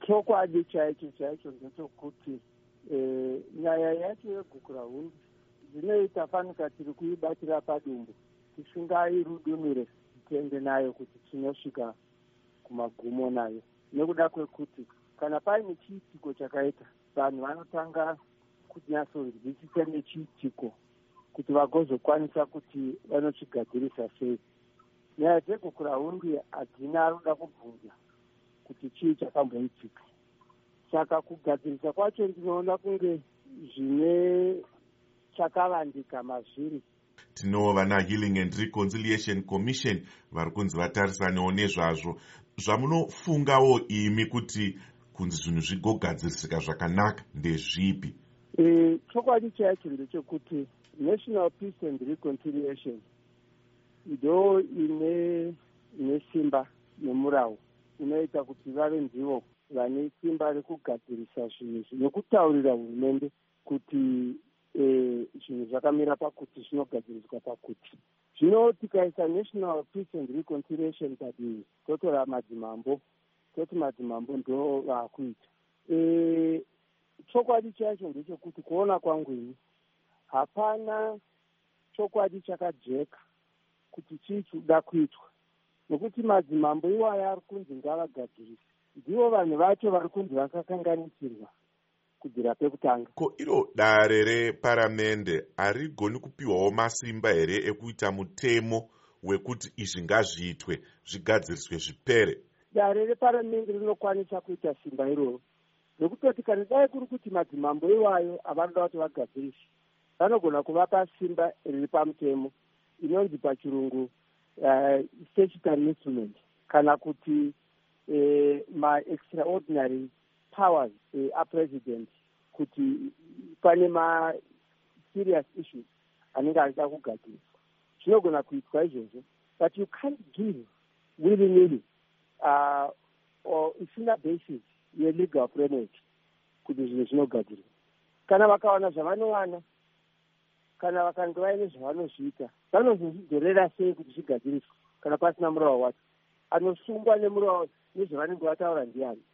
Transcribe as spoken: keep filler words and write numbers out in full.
chokwadi chaicho chaicho ndechekuti nyaya yacho yegukurahundi zvinoita fanika tiri kuibatira padumbu tisingairudumire tiende nayo kuti tinosvika kumagumo nayo, nekuda kwekuti kana paine chiitiko chakaita vanhu vanotanga kunyatsonzwisisa nechiitiko kuti vagozokwanisa kuti vanochigadzirisa sei. Nyaya dzegukurahundi hadzina ruda kubvunza kuti chii chakamboitika, saka kugadzirisa kwacho ndinoona kunge zvine chakavandika mazviri. Tinova naHealing and Reconciliation Commission vari kunzi vatarisanewo nezvazvo. Zvamunofungawo imi kuti kunzi zvinhu zvigogadzirisika zvakanaka ndezvipi? E, chokwadi chaicho ndechekuti National Peace and Reconciliation ndo ine ine simba nemurawo inoita kuti vave ndivo vane simba rekugadzirisa zvinhu nekutaurira hurumende kuti zvinhu zvakamira pakuti zvinogadziriswa pakuti. Zvino tikaisa National Peace and Reconciliation padivi totora madzimambo toti madzimambo ndo vaakuita. E, chokwadi chacho ndechekuti kuona kwangu ini hapana chokwadi chakajeka kuti chii chikuda kuitwa, nokuti madzimambo iwaya ari kunzi ngavagadzirise ndivo vanhu vacho vari kunzi vakakanganisirwa kubvira pekutanga. Ko iro dare reparamende harigoni kupiwawo masimba here ekuita mutemo wekuti izvi ngazviitwe zvigadziriswe zvipere? Dare reparamende rinokwanisa kuita simba iroro, nokutoti kana dai kuri kuti madzimambo iwayo avanoda kuti vagadzirise vanogona kuvapa simba riri pamutemo inonzi pachirungu uh, statutory instrument kana kuti uh, ma-extraordinary powers uh, apresident kuti pane ma-serious issues anenge achida kugadziriswa zvinogona kuitwa izvozvo, but you can't give willy-nilly uh, or isina basis ye-legal framework kuti zvinhu zvinogadziriswa. Kana vakawana zvavanowana kana vakanga vaine zvavanozviita vanozozvidzorera sei kuti zvigadziriswa kana pasina murawo wacho? Anosungwa nemurawo nezvavanenge vataura ndiani?